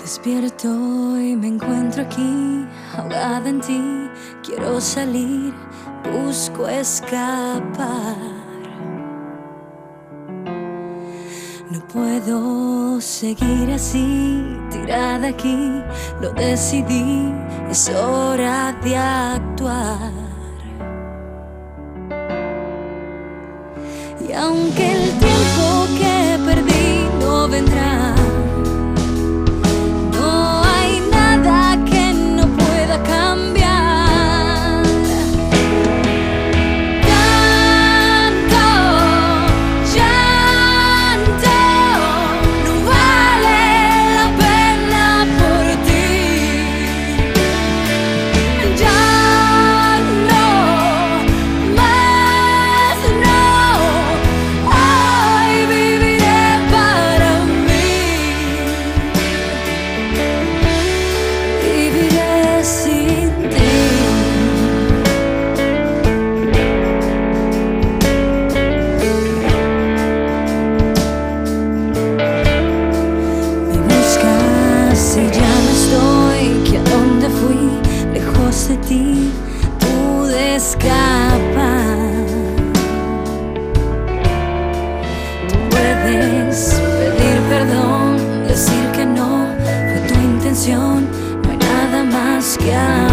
Despierto y me encuentro aquí, ahogada en ti. Quiero salir, busco escapar. No puedo seguir así, tirada aquí. Lo decidí, es hora de actuar. Y aunque el tiempo que perdí no vendrá, de ti pude escapar. Tú puedes pedir perdón, decir que no fue tu intención, no hay nada más que hacer.